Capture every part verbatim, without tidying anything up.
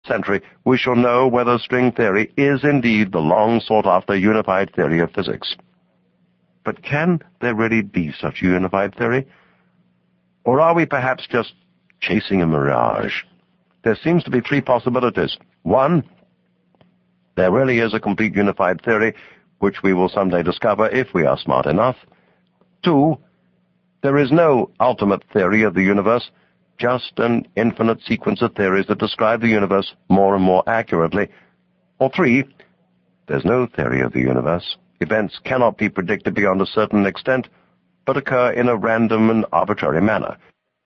century, we shall know whether string theory is indeed the long-sought-after unified theory of physics. But can there really be such a unified theory? Or are we perhaps just chasing a mirage? There seems to be three possibilities. One, there really is a complete unified theory, which we will someday discover if we are smart enough. Two, there is no ultimate theory of the universe, just an infinite sequence of theories that describe the universe more and more accurately. Or three, there's no theory of the universe. Events cannot be predicted beyond a certain extent, but occur in a random and arbitrary manner.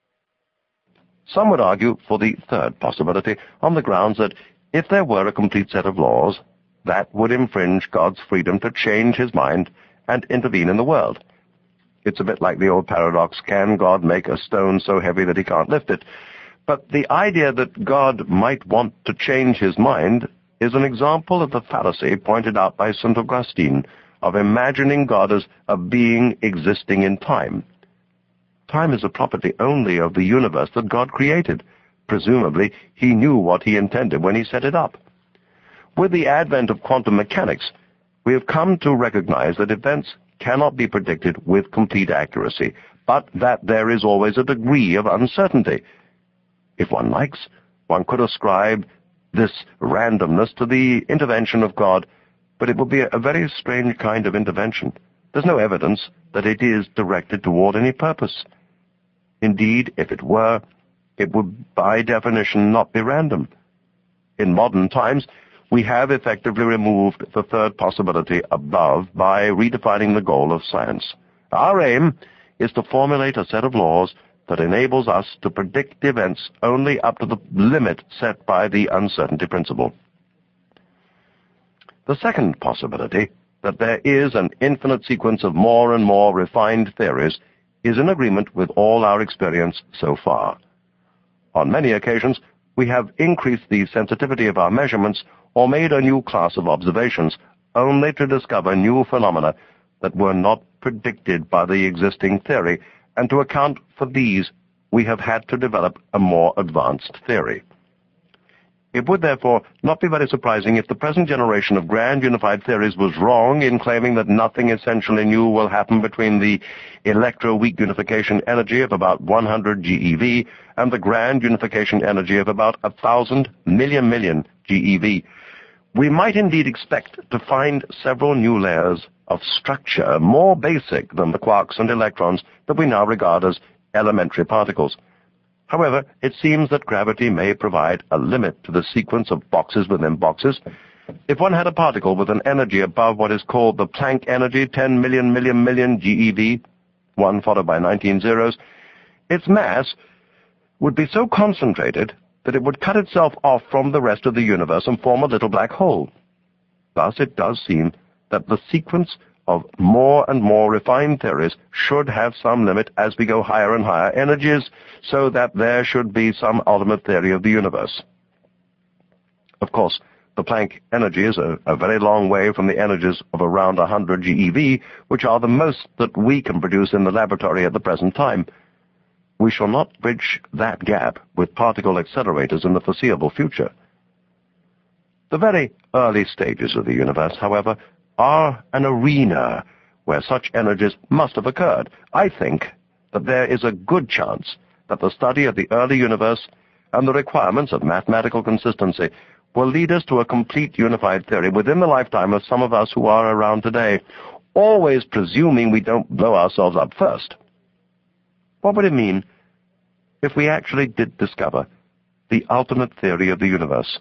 Some would argue for the third possibility on the grounds that if there were a complete set of laws, that would infringe God's freedom to change his mind and intervene in the world. It's a bit like the old paradox, can God make a stone so heavy that he can't lift it? But the idea that God might want to change his mind is an example of the fallacy pointed out by Saint Augustine of imagining God as a being existing in time. Time is a property only of the universe that God created. Presumably, he knew what he intended when he set it up. With the advent of quantum mechanics, we have come to recognize that events cannot be predicted with complete accuracy, but that there is always a degree of uncertainty. If one likes, one could ascribe this randomness to the intervention of God, but it would be a very strange kind of intervention. There's no evidence that it is directed toward any purpose. Indeed, if it were, it would by definition not be random. In modern times, we have effectively removed the third possibility above by redefining the goal of science. Our aim is to formulate a set of laws that enables us to predict events only up to the limit set by the uncertainty principle. The second possibility, that there is an infinite sequence of more and more refined theories, is in agreement with all our experience so far. On many occasions, we have increased the sensitivity of our measurements or made a new class of observations only to discover new phenomena that were not predicted by the existing theory, and to account for these, we have had to develop a more advanced theory. It would therefore not be very surprising if the present generation of grand unified theories was wrong in claiming that nothing essentially new will happen between the electroweak unification energy of about one hundred G E V and the grand unification energy of about a thousand million million G E V. We might indeed expect to find several new layers of structure more basic than the quarks and electrons that we now regard as elementary particles. However, it seems that gravity may provide a limit to the sequence of boxes within boxes. If one had a particle with an energy above what is called the Planck energy, ten million million million G E V, one followed by nineteen zeros, its mass would be so concentrated that it would cut itself off from the rest of the universe and form a little black hole. Thus it does seem that the sequence of more and more refined theories should have some limit as we go higher and higher energies, so that there should be some ultimate theory of the universe. Of course, the Planck energy is a, a very long way from the energies of around one hundred G E V, which are the most that we can produce in the laboratory at the present time. We shall not bridge that gap with particle accelerators in the foreseeable future. The very early stages of the universe, however, are an arena where such energies must have occurred. I think that there is a good chance that the study of the early universe and the requirements of mathematical consistency will lead us to a complete unified theory within the lifetime of some of us who are around today, always presuming we don't blow ourselves up first. What would it mean if we actually did discover the ultimate theory of the universe?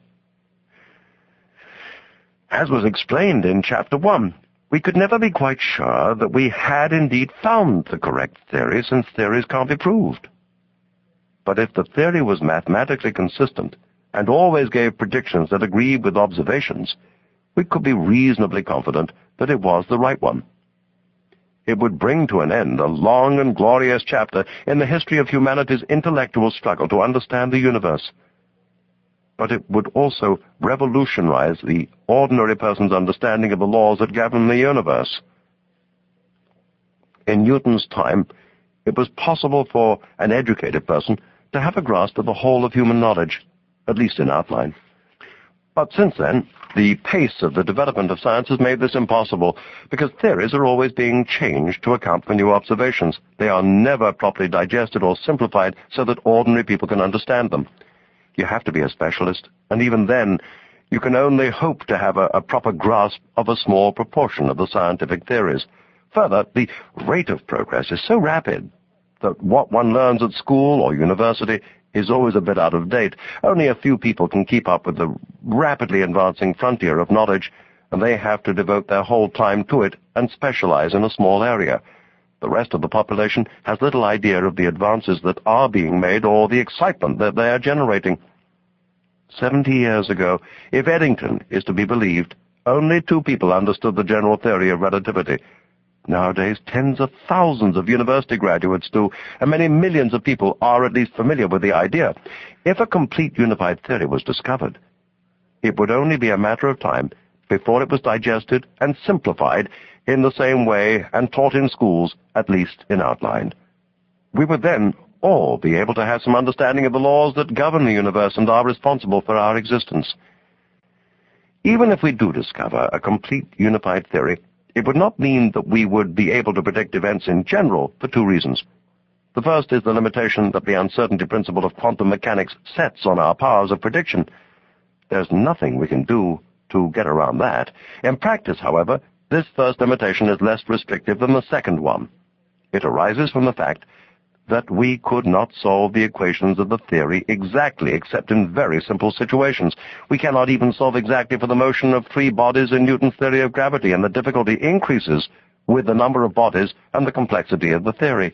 As was explained in Chapter one, we could never be quite sure that we had indeed found the correct theory, since theories can't be proved. But if the theory was mathematically consistent and always gave predictions that agreed with observations, we could be reasonably confident that it was the right one. It would bring to an end a long and glorious chapter in the history of humanity's intellectual struggle to understand the universe. But it would also revolutionize the ordinary person's understanding of the laws that govern the universe. In Newton's time, it was possible for an educated person to have a grasp of the whole of human knowledge, at least in outline. But since then, the pace of the development of science has made this impossible, because theories are always being changed to account for new observations. They are never properly digested or simplified so that ordinary people can understand them. You have to be a specialist, and even then, you can only hope to have a, a proper grasp of a small proportion of the scientific theories. Further, the rate of progress is so rapid that what one learns at school or university is always a bit out of date. Only a few people can keep up with the rapidly advancing frontier of knowledge, and they have to devote their whole time to it and specialize in a small area. The rest of the population has little idea of the advances that are being made or the excitement that they are generating. Seventy years ago, if Eddington is to be believed, only two people understood the general theory of relativity. Nowadays, tens of thousands of university graduates do, and many millions of people are at least familiar with the idea. If a complete unified theory was discovered, it would only be a matter of time before it was digested and simplified in the same way and taught in schools, at least in outline. We would then all be able to have some understanding of the laws that govern the universe and are responsible for our existence. Even if we do discover a complete unified theory, it would not mean that we would be able to predict events in general for two reasons. The first is the limitation that the uncertainty principle of quantum mechanics sets on our powers of prediction. There's nothing we can do to get around that. In practice, however, this first limitation is less restrictive than the second one. It arises from the fact that we could not solve the equations of the theory exactly, except in very simple situations. We cannot even solve exactly for the motion of three bodies in Newton's theory of gravity, and the difficulty increases with the number of bodies and the complexity of the theory.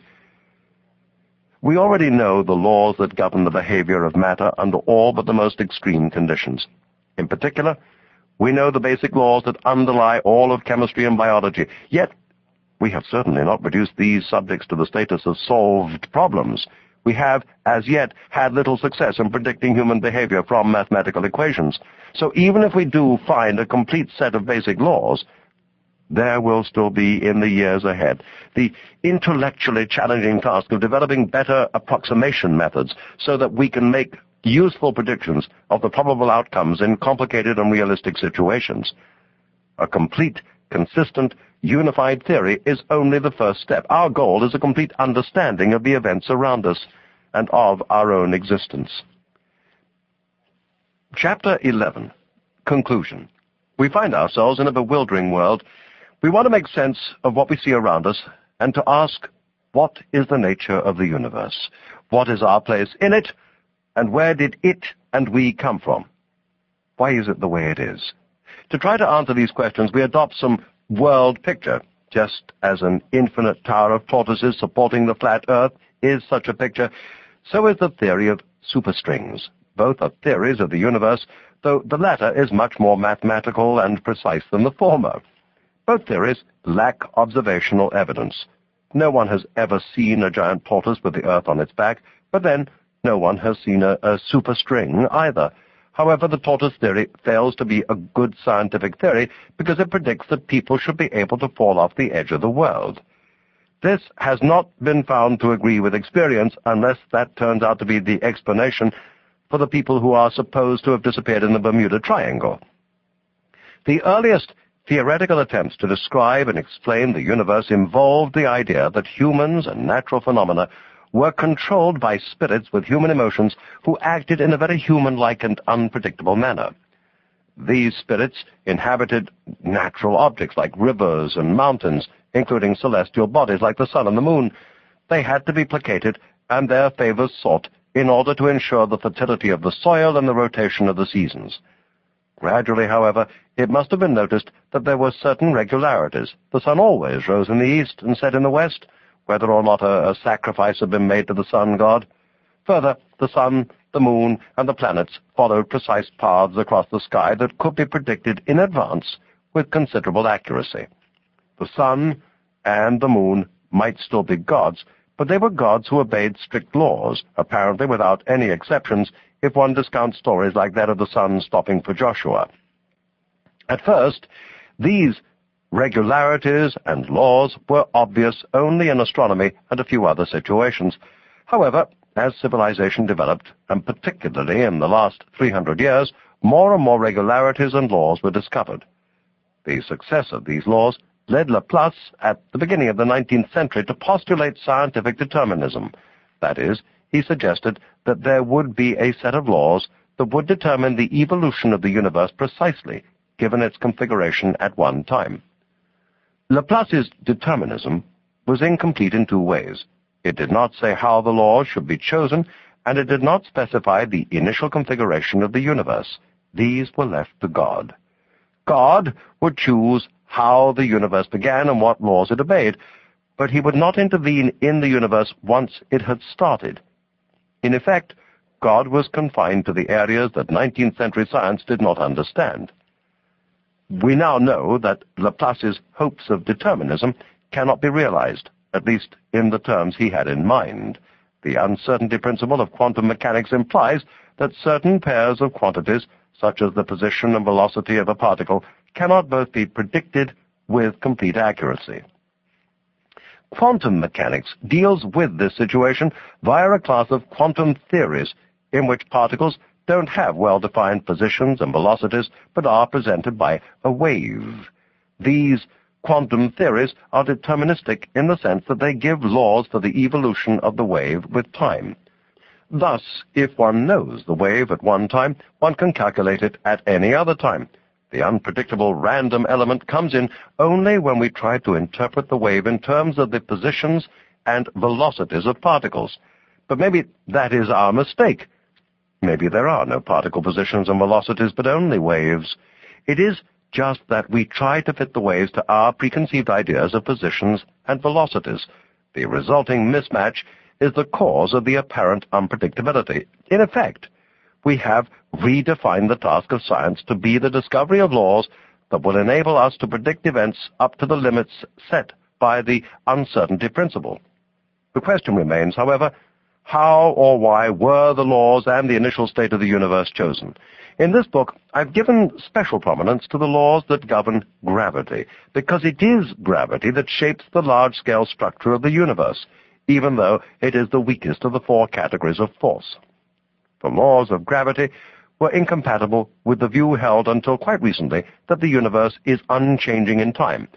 We already know the laws that govern the behavior of matter under all but the most extreme conditions. In particular, we know the basic laws that underlie all of chemistry and biology, yet we have certainly not reduced these subjects to the status of solved problems. We have, as yet, had little success in predicting human behavior from mathematical equations. So even if we do find a complete set of basic laws, there will still be, in the years ahead, the intellectually challenging task of developing better approximation methods so that we can make useful predictions of the probable outcomes in complicated and realistic situations. A complete, consistent, unified theory is only the first step. Our goal is a complete understanding of the events around us and of our own existence. Chapter eleven. Conclusion. We find ourselves in a bewildering world. We want to make sense of what we see around us and to ask, what is the nature of the universe? What is our place in it? And where did it and we come from? Why is it the way it is? To try to answer these questions, we adopt some world picture. Just as an infinite tower of tortoises supporting the flat earth is such a picture, so is the theory of superstrings. Both are theories of the universe, though the latter is much more mathematical and precise than the former. Both theories lack observational evidence. No one has ever seen a giant tortoise with the earth on its back, but then no one has seen a, a superstring either. However, the tortoise theory fails to be a good scientific theory because it predicts that people should be able to fall off the edge of the world. This has not been found to agree with experience unless that turns out to be the explanation for the people who are supposed to have disappeared in the Bermuda Triangle. The earliest theoretical attempts to describe and explain the universe involved the idea that humans and natural phenomena were controlled by spirits with human emotions who acted in a very human-like and unpredictable manner. These spirits inhabited natural objects like rivers and mountains, including celestial bodies like the sun and the moon. They had to be placated and their favors sought in order to ensure the fertility of the soil and the rotation of the seasons. Gradually, however, it must have been noticed that there were certain regularities. The sun always rose in the east and set in the west, whether or not a, a sacrifice had been made to the sun god. Further, the sun, the moon, and the planets followed precise paths across the sky that could be predicted in advance with considerable accuracy. The sun and the moon might still be gods, but they were gods who obeyed strict laws, apparently without any exceptions, if one discounts stories like that of the sun stopping for Joshua. At first, these regularities and laws were obvious only in astronomy and a few other situations. However, as civilization developed, and particularly in the last three hundred years, more and more regularities and laws were discovered. The success of these laws led Laplace at the beginning of the nineteenth century to postulate scientific determinism. That is, he suggested that there would be a set of laws that would determine the evolution of the universe precisely, given its configuration at one time. Laplace's determinism was incomplete in two ways. It did not say how the laws should be chosen, and it did not specify the initial configuration of the universe. These were left to God. God would choose how the universe began and what laws it obeyed, but he would not intervene in the universe once it had started. In effect, God was confined to the areas that nineteenth century science did not understand. We now know that Laplace's hopes of determinism cannot be realized, at least in the terms he had in mind. The uncertainty principle of quantum mechanics implies that certain pairs of quantities, such as the position and velocity of a particle, cannot both be predicted with complete accuracy. Quantum mechanics deals with this situation via a class of quantum theories in which particles don't have well-defined positions and velocities, but are presented by a wave. These quantum theories are deterministic in the sense that they give laws for the evolution of the wave with time. Thus, if one knows the wave at one time, one can calculate it at any other time. The unpredictable random element comes in only when we try to interpret the wave in terms of the positions and velocities of particles. But maybe that is our mistake. Maybe there are no particle positions and velocities, but only waves. It is just that we try to fit the waves to our preconceived ideas of positions and velocities. The resulting mismatch is the cause of the apparent unpredictability. In effect, we have redefined the task of science to be the discovery of laws that will enable us to predict events up to the limits set by the uncertainty principle. The question remains, however, how or why were the laws and the initial state of the universe chosen? In this book, I've given special prominence to the laws that govern gravity, because it is gravity that shapes the large-scale structure of the universe, even though it is the weakest of the four categories of force. The laws of gravity were incompatible with the view held until quite recently that the universe is unchanging in time.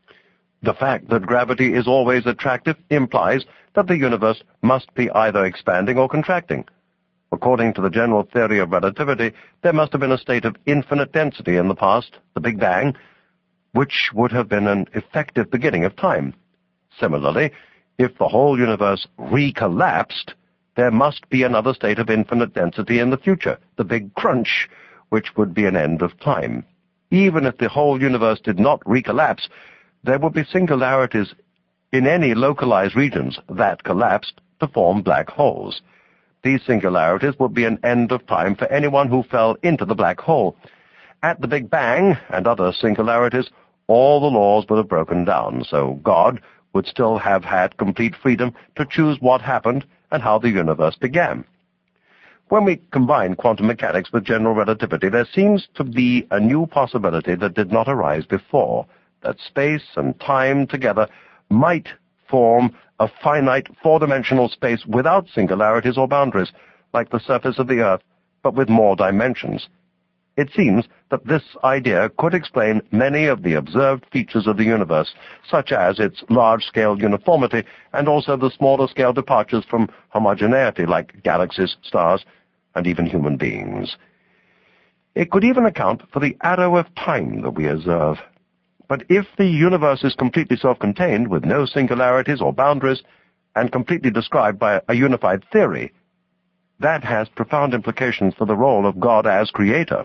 The fact that gravity is always attractive implies that the universe must be either expanding or contracting. According to the general theory of relativity, there must have been a state of infinite density in the past, the Big Bang, which would have been an effective beginning of time. Similarly, if the whole universe recollapsed, there must be another state of infinite density in the future, the Big Crunch, which would be an end of time. Even if the whole universe did not recollapse, there would be singularities in any localized regions that collapsed to form black holes. These singularities would be an end of time for anyone who fell into the black hole. At the Big Bang and other singularities, all the laws would have broken down, so God would still have had complete freedom to choose what happened and how the universe began. When we combine quantum mechanics with general relativity, there seems to be a new possibility that did not arise before, that space and time together might form a finite four-dimensional space without singularities or boundaries, like the surface of the Earth, but with more dimensions. It seems that this idea could explain many of the observed features of the universe, such as its large-scale uniformity and also the smaller-scale departures from homogeneity, like galaxies, stars, and even human beings. It could even account for the arrow of time that we observe. But if the universe is completely self-contained, with no singularities or boundaries, and completely described by a unified theory, that has profound implications for the role of God as creator.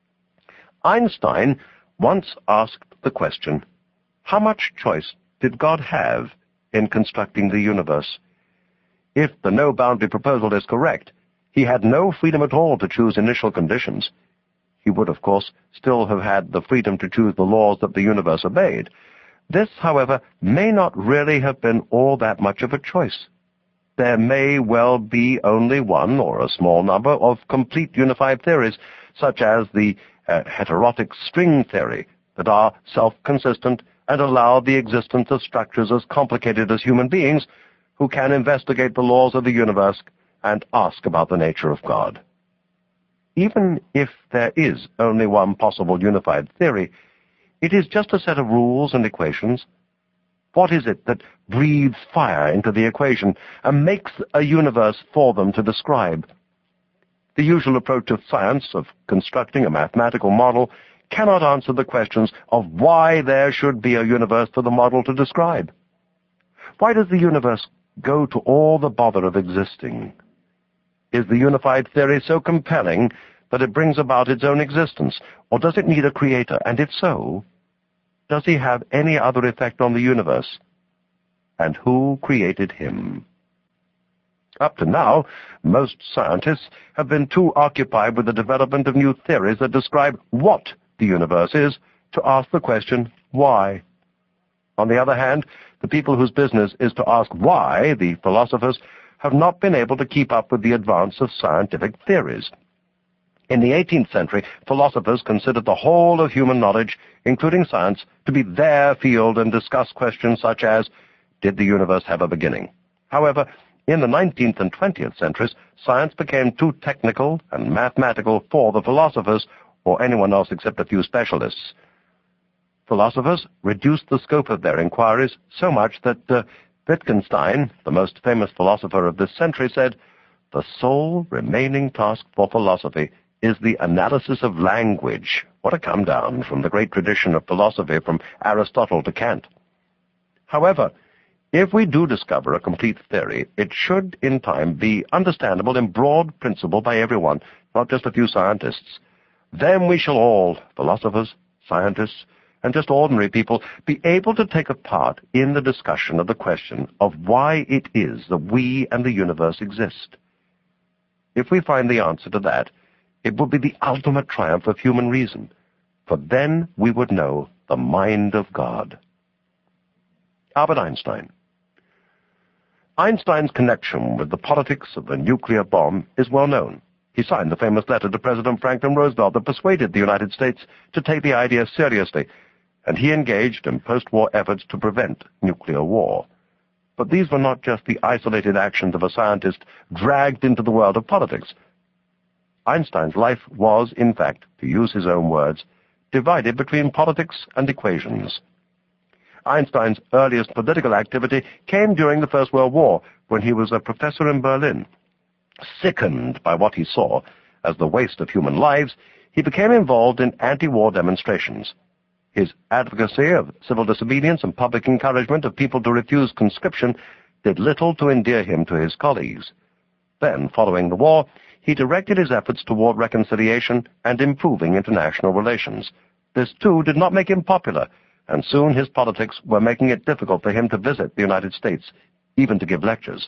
Einstein once asked the question, how much choice did God have in constructing the universe? If the no-boundary proposal is correct, he had no freedom at all to choose initial conditions. He would, of course, still have had the freedom to choose the laws that the universe obeyed. This, however, may not really have been all that much of a choice. There may well be only one or a small number of complete unified theories, such as the uh, heterotic string theory, that are self-consistent and allow the existence of structures as complicated as human beings who can investigate the laws of the universe and ask about the nature of God. even if there is only one possible unified theory, it is just a set of rules and equations. What is it that breathes fire into the equation and makes a universe for them to describe? The usual approach of science, of constructing a mathematical model, cannot answer the questions of why there should be a universe for the model to describe. Why does the universe go to all the bother of existing? Is the unified theory so compelling that it brings about its own existence, or does it need a creator? And if so, does he have any other effect on the universe? And who created him? Up to now, most scientists have been too occupied with the development of new theories that describe what the universe is to ask the question, why? On the other hand, the people whose business is to ask why, the philosophers, have not been able to keep up with the advance of scientific theories. In the eighteenth century, philosophers considered the whole of human knowledge, including science, to be their field and discussed questions such as, did the universe have a beginning? However, in the nineteenth and twentieth centuries, science became too technical and mathematical for the philosophers, or anyone else except a few specialists. Philosophers reduced the scope of their inquiries so much that uh, Wittgenstein, the most famous philosopher of this century, said, "The sole remaining task for philosophy is the analysis of language." What a come down from the great tradition of philosophy from Aristotle to Kant. However, if we do discover a complete theory, it should in time be understandable in broad principle by everyone, not just a few scientists. Then we shall all, philosophers, scientists, and just ordinary people, be able to take a part in the discussion of the question of why it is that we and the universe exist. If we find the answer to that, it would be the ultimate triumph of human reason, for then we would know the mind of God. Albert Einstein. Einstein's connection with the politics of the nuclear bomb is well known. He signed the famous letter to President Franklin Roosevelt that persuaded the United States to take the idea seriously, and he engaged in post-war efforts to prevent nuclear war. But these were not just the isolated actions of a scientist dragged into the world of politics. Einstein's life was, in fact, to use his own words, divided between politics and equations. Einstein's earliest political activity came during the First World War, when he was a professor in Berlin. Sickened by what he saw as the waste of human lives, he became involved in anti-war demonstrations. His advocacy of civil disobedience and public encouragement of people to refuse conscription did little to endear him to his colleagues. Then, following the war, he directed his efforts toward reconciliation and improving international relations. This, too, did not make him popular, and soon his politics were making it difficult for him to visit the United States, even to give lectures.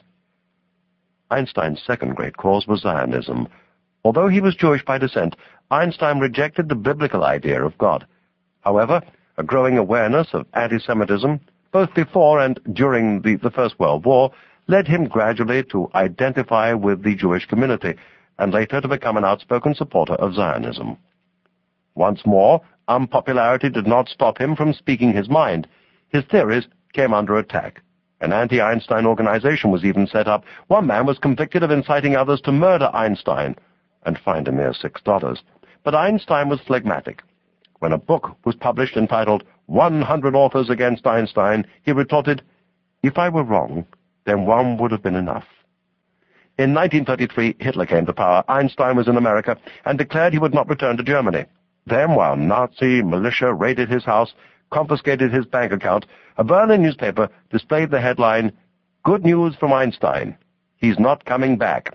Einstein's second great cause was Zionism. Although he was Jewish by descent, Einstein rejected the biblical idea of God. However, a growing awareness of anti-Semitism, both before and during the, the First World War, led him gradually to identify with the Jewish community, and later to become an outspoken supporter of Zionism. Once more, unpopularity did not stop him from speaking his mind. His theories came under attack. An anti-Einstein organization was even set up. One man was convicted of inciting others to murder Einstein, and fined a mere six dollars. But Einstein was phlegmatic. When a book was published entitled one hundred Authors Against Einstein, he retorted, "If I were wrong, then one would have been enough." In nineteen thirty-three, Hitler came to power. Einstein was in America and declared he would not return to Germany. Then, while Nazi militia raided his house, confiscated his bank account, a Berlin newspaper displayed the headline, "Good news from Einstein. He's not coming back."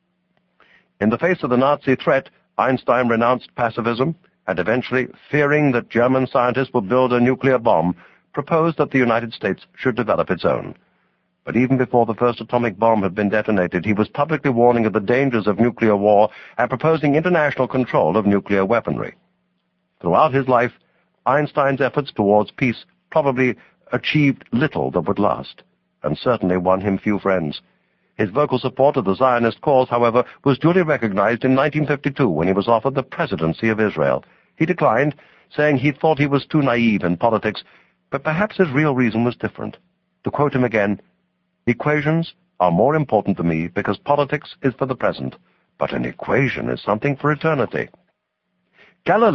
In the face of the Nazi threat, Einstein renounced pacifism, and eventually, fearing that German scientists would build a nuclear bomb, proposed that the United States should develop its own. But even before the first atomic bomb had been detonated, he was publicly warning of the dangers of nuclear war and proposing international control of nuclear weaponry. Throughout his life, Einstein's efforts towards peace probably achieved little that would last, and certainly won him few friends. His vocal support of the Zionist cause, however, was duly recognized in nineteen fifty-two when he was offered the presidency of Israel. He declined, saying he thought he was too naive in politics, but perhaps his real reason was different. To quote him again, "Equations are more important to me because politics is for the present, but an equation is something for eternity. Galileo